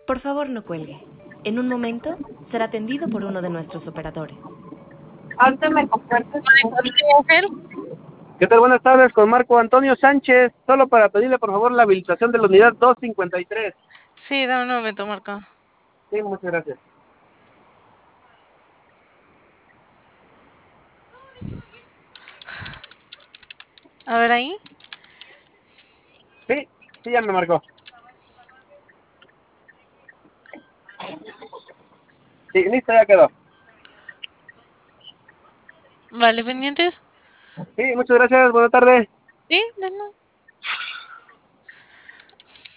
Por favor, no cuelgue. En un momento será atendido por uno de nuestros operadores. Ahorita me compartes. Ángel. ¿Qué tal? Buenas tardes, con Marco Antonio Sánchez. Solo para pedirle, por favor, la habilitación de la unidad 253. Sí, dame un momento, Marco. Sí, muchas gracias. A ver ahí. Sí, ya me marcó. Sí, listo, ya quedó. Vale, pendientes. Sí, muchas gracias, buena tarde. Sí, no.